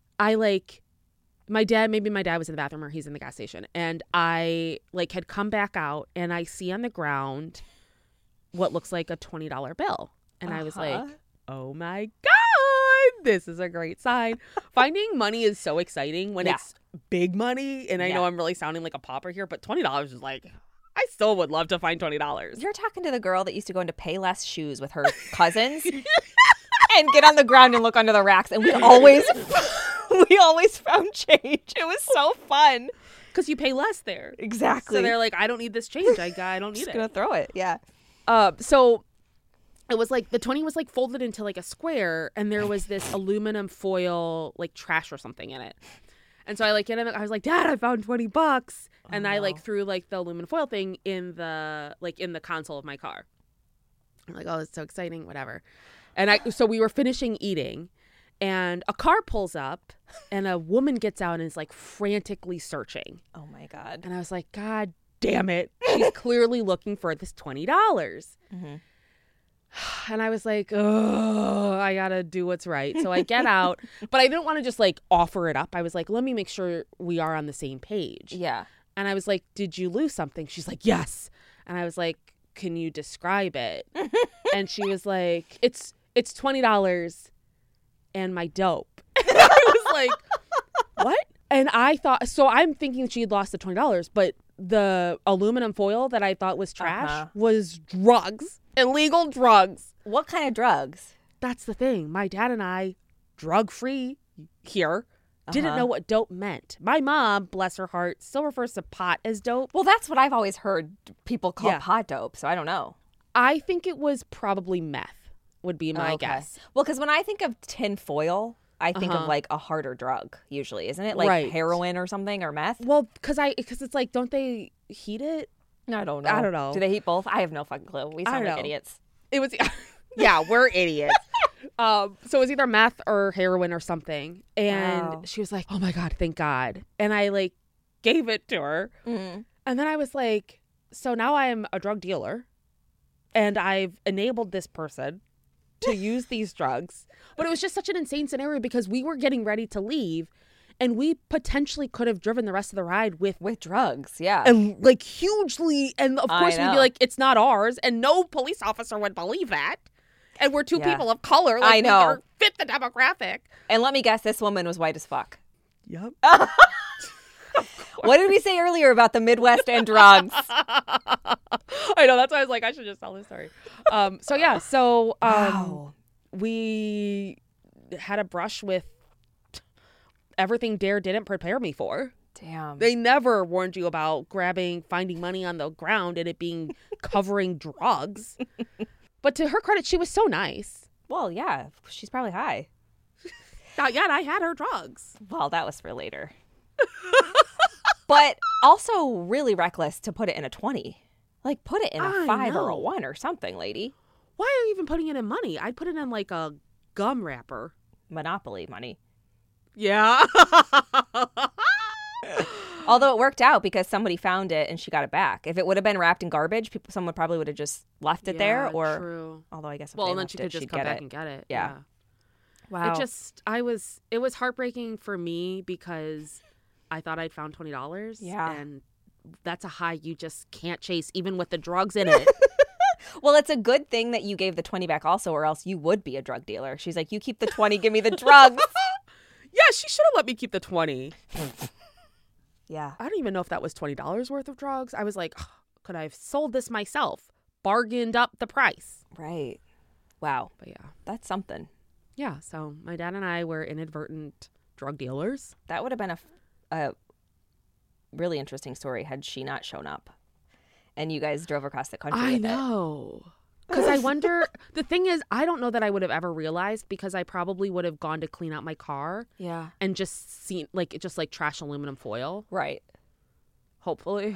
my dad was in the bathroom, or he's in the gas station. And I like had come back out, and I see on the ground what looks like a $20 bill. And I was like, oh my God, this is a great sign. Finding money is so exciting when it's big money. And I know I'm really sounding like a pauper here, but $20 is like, I still would love to find $20. You're talking to the girl that used to go into Payless Shoes with her cousins and get on the ground and look under the racks. And we always found change. It was so fun. Because you pay less there. Exactly. So they're like, I don't need this change. I don't need Just it. going to throw it. Yeah. So it was like the 20 was like folded into like a square, and there was this aluminum foil like trash or something in it. And so I like I was like, Dad, I found $20, and I like threw like the aluminum foil thing in the console of my car. I'm like, oh, it's so exciting, whatever. And so we were finishing eating, and a car pulls up, and a woman gets out and is like frantically searching. Oh my God. And I was like, God damn it. She's clearly looking for this $20. Mm-hmm. And I was like, oh, I got to do what's right. So I get out, but I didn't want to just like offer it up. I was like, let me make sure we are on the same page. Yeah. And I was like, did you lose something? She's like, yes. And I was like, can you describe it? And she was like, it's $20 and my dope. And I was like, what? And I thought, so I'm thinking she had lost the $20, but the aluminum foil that I thought was trash was drugs, illegal drugs. What kind of drugs? That's the thing. My dad and I, drug-free here, didn't know what dope meant. My mom, bless her heart, still refers to pot as dope. Well, that's what I've always heard people call pot dope, so I don't know. I think it was probably meth, would be my guess. Well, because when I think of tin foil, I think of like a harder drug usually, isn't it? Like heroin or something, or meth? Well, because it's like, don't they heat it? I don't know. I don't know. Do they heat both? I have no fucking clue. We sound like idiots. It was, yeah, we're idiots. So it was either meth or heroin or something. And Wow. she was like, oh my God, thank God. And I like gave it to her. Mhm. And then I was like, so now I'm a drug dealer and I've enabled this person to use these drugs. But it was just such an insane scenario because we were getting ready to leave and we potentially could have driven the rest of the ride with drugs. Yeah. and like hugely. And of I course we'd know. be like, it's not ours. And no police officer would believe that. And we're two Yeah. people of color. Like, I know. We are fit the demographic. And let me guess, this woman was white as fuck. Yep. What did we say earlier about the Midwest and drugs? I know. That's why I was like, I should just tell this story. Wow. We had a brush with everything Dare didn't prepare me for. Damn. They never warned you about finding money on the ground and it being covering drugs. But to her credit, she was so nice. Well, yeah. She's probably high. Not yet. I had her drugs. Well, that was for later. But also really reckless to put it in a 20. Like, put it in a I 5 or a know. 1 or something, lady. Why are you even putting it in money? I'd put it in like a gum wrapper. Monopoly money. Yeah. Although it worked out because somebody found it and she got it back. If it would have been wrapped in garbage, someone probably would have just left it there. Yeah, Or, true. although I guess if Well, they and then left she could it, just she'd come get back it. and get it. Yeah. Wow. It was heartbreaking for me because I thought I'd found $20. Yeah. And that's a high you just can't chase, even with the drugs in it. Well, it's a good thing that you gave the 20 back also, or else you would be a drug dealer. She's like, you keep the 20, give me the drugs. Yeah, she should have let me keep the 20. Yeah. I don't even know if that was $20 worth of drugs. I was like, "Ugh, could I have sold this myself? Bargained up the price. Right. Wow. But yeah. That's something. Yeah, so my dad and I were inadvertent drug dealers. That would have been a really interesting story had she not shown up and you guys drove across the country I with know. Because I wonder, the thing is, I don't know that I would have ever realized because I probably would have gone to clean out my car it. Yeah. and just seen, like trash aluminum foil, Right. hopefully.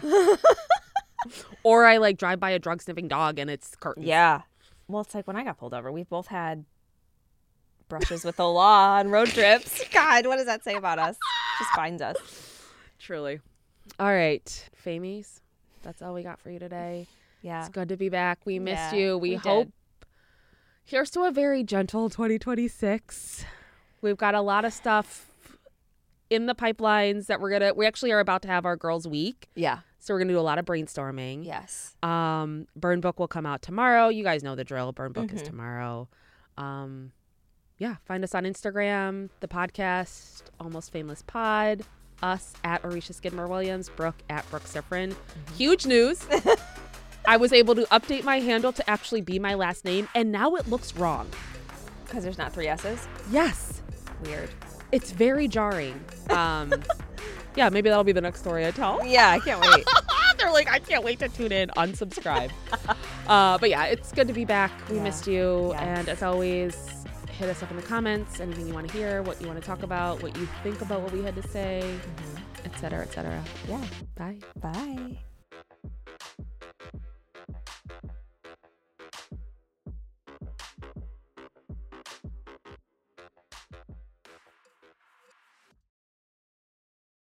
Or I like drive by a drug sniffing dog and it's curtains. Yeah. Well, it's like when I got pulled over, we've both had brushes with the law on road trips. God, what does that say about us? Just finds us. Truly. All right, Famies, that's all we got for you today. Yeah. It's good to be back. We missed Yeah, you. We we hope. did. Here's to a very gentle 2026. We've got a lot of stuff in the pipelines that we actually are about to have our girls' week. Yeah. So we're going to do a lot of brainstorming. Yes. Burn Book will come out tomorrow. You guys know the drill. Burn Book is tomorrow. Yeah, find us on Instagram, the podcast, Almost Famous Pod, us at Orisha Skidmore Williams, Brooke at Brooke Sifrin. Huge news. I was able to update my handle to actually be my last name, and now it looks wrong. Because there's not 3 S's? Yes. Weird. It's very jarring. Yeah, maybe that'll be the next story I tell. Yeah, I can't wait. They're like, I can't wait to tune in, unsubscribe. But yeah, it's good to be back. We missed you. Yeah. And as always, hit us up in the comments. Anything you want to hear, what you want to talk about, what you think about what we had to say, et cetera, et cetera. Yeah. Bye. Bye.